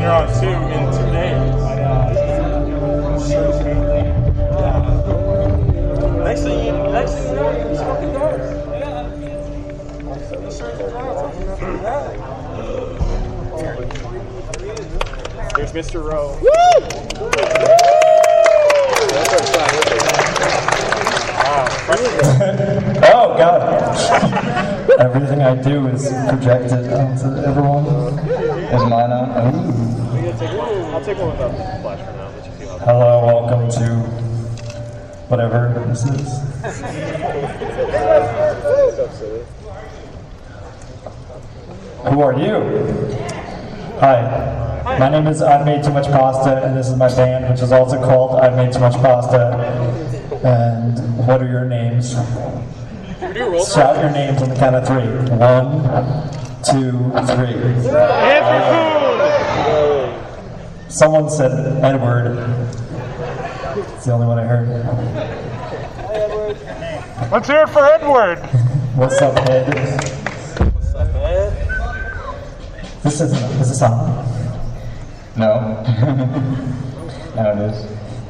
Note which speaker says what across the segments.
Speaker 1: you're on 2 in 2 days. Next thing you know, he's fucking done. Here's Mr. Rowe.
Speaker 2: Oh, God. Everything I do is projected onto everyone. Is mine on?
Speaker 1: I'll take one without the flash for now. Let you see how.
Speaker 2: Hello, welcome to whatever this is. Who are you? Hi, my name is I've Made Too Much Pasta, and this is my band, which is also called I've Made Too Much Pasta. And what are your names? Shout your names on the count of 3. 1, 2, 3. Someone said Edward. It's the only one I heard.
Speaker 1: Let's hear it for Edward.
Speaker 2: What's up, Ed?
Speaker 1: What's up, Ed?
Speaker 2: Is this on? No. No, it is.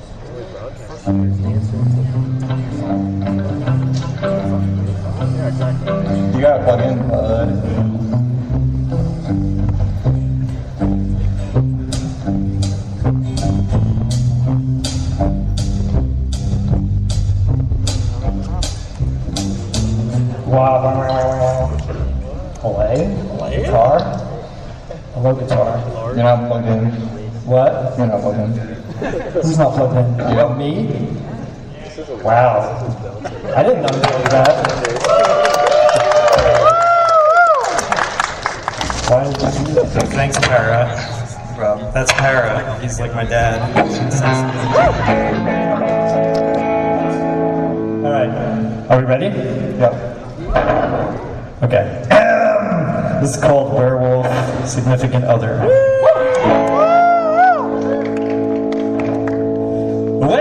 Speaker 2: You gotta plug in, bud. Wow. Play? Guitar? Hello, guitar. You're not plugged in. What? You're not plugged in. Who's not plugged in?
Speaker 1: Yep.
Speaker 2: Me? Wow. I didn't know that. Why did you do that? Thanks, Para. That's Para. He's like my dad. Alright. Are we ready? Yep. Okay. This is called Werewolf Significant Other. Well,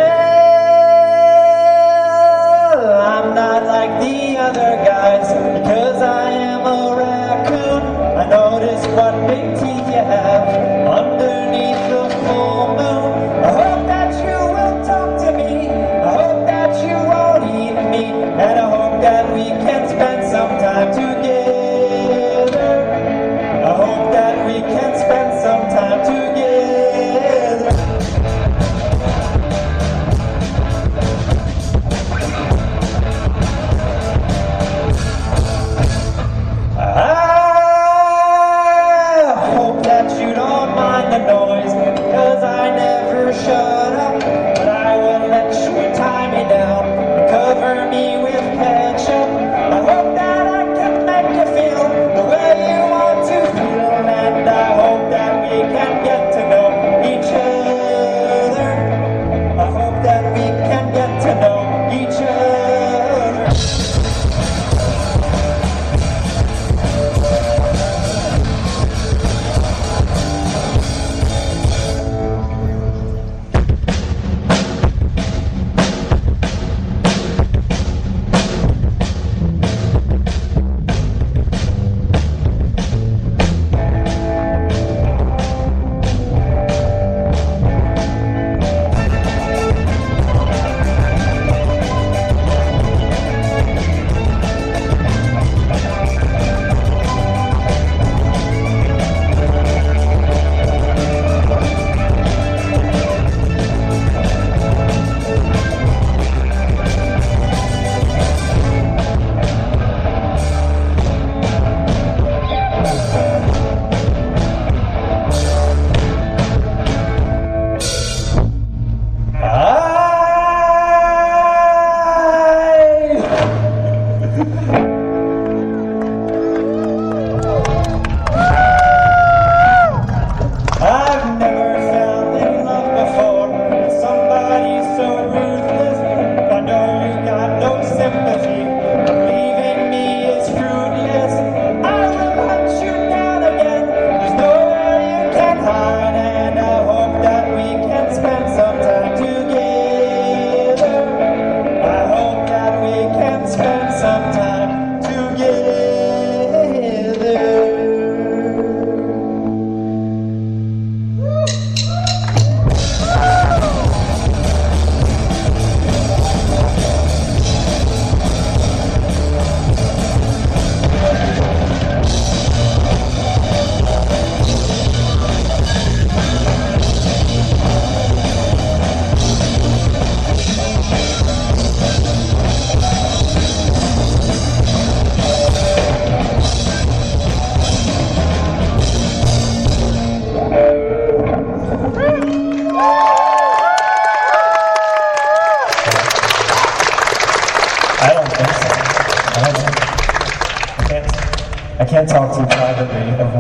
Speaker 2: I'm not like the other guys because I am a raccoon. I noticed what big teeth you have underneath the full moon. I hope that you will talk to me. I hope that you won't eat me. And I hope that we can spend some time together. I hope that we can spend some time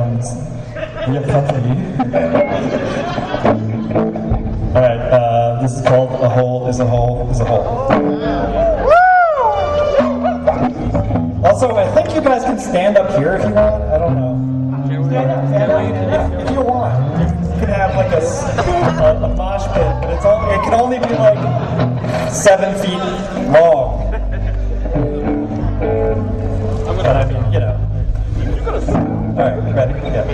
Speaker 2: sounds real funny. Alright, this is called A Hole is a Hole is a Hole. Also, I think you guys can stand up here if you want. I don't know. If you want. You can have like a mosh pit, but it can only be like 7 feet long. But I mean, you know. Alright, ready? Yeah.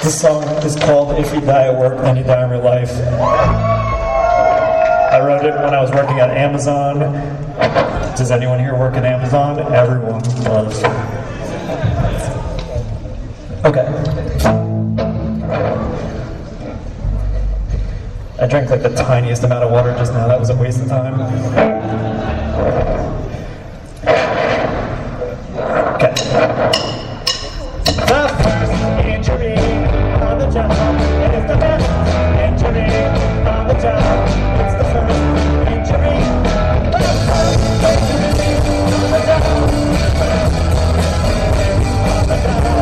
Speaker 2: This song is called If You Die at Work, Then You Die in Real Life. I wrote it when I was working at Amazon. Does anyone here work at Amazon? Everyone loves it. Okay. I drank like the tiniest amount of water just now. That was a waste of time. Okay. The first injury on the job is the best injury on the job. It's the first injury. The first injury on the job. On the job.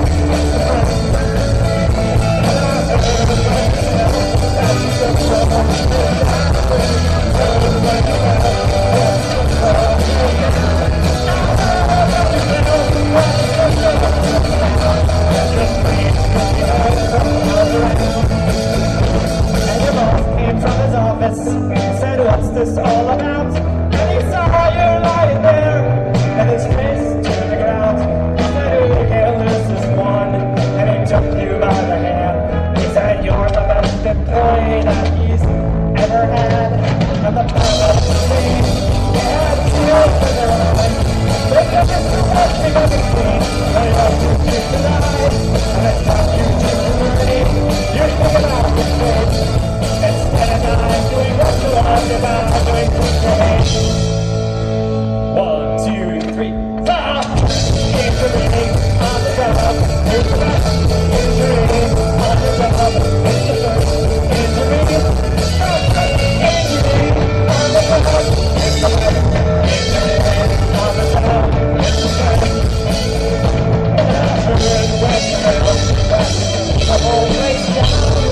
Speaker 2: Said, what's this all about? And he saw you lying there, and his face to the ground. He said, who can't lose this one? And he took you by the hand. He said, you're the best employee that he's ever had. And the power of the scene, he had tears in their eyes. They took him to watching on the screen. They loved you to tonight, and they taught you to learn. You're thinking out the face. Instead of not doing what you want about doing great. 1, 2, 3, 4. Injury on the job. Here's the best injury on the job. It's the first injury. Injury on the job. It's the best injury on the job. It's the first. And afterward, when you know, the whole place down.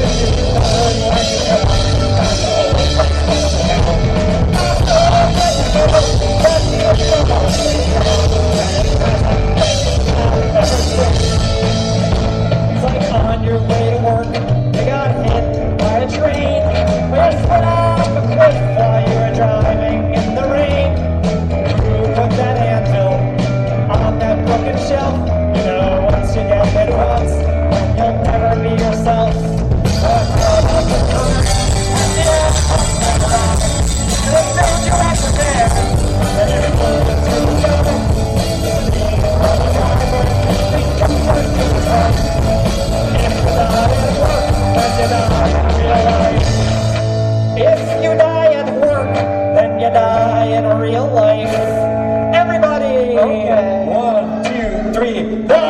Speaker 2: It's like on your way to work, you got hit by a train. Or you split off a cliff while you were driving in the rain. You put that anvil on that broken shelf. You know once you get hit once, you'll never be yourself. If you die at work, then you die in real life. Everybody! Okay. 1, 2, 3, go!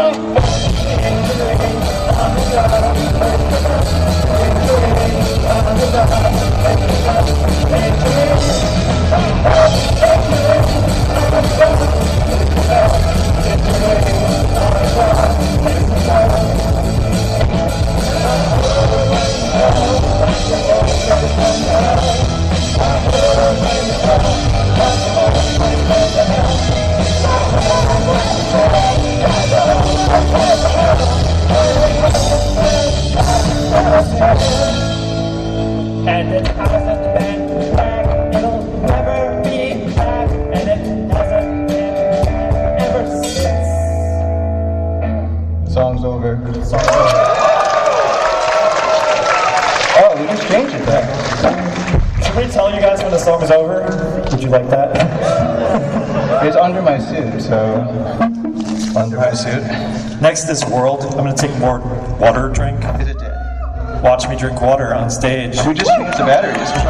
Speaker 2: And it hasn't been back, it'll never be back, and it hasn't been back ever since.
Speaker 3: Song's over.
Speaker 2: Song's over.
Speaker 3: Oh, we just changed it there.
Speaker 2: Should we tell you guys when the song is over? Would you like that?
Speaker 3: It's under my suit, so under my suit.
Speaker 2: Next is World. I'm going to take more water drink.
Speaker 3: Is it dead?
Speaker 2: Watch me drink water on stage.
Speaker 3: We just changed the batteries.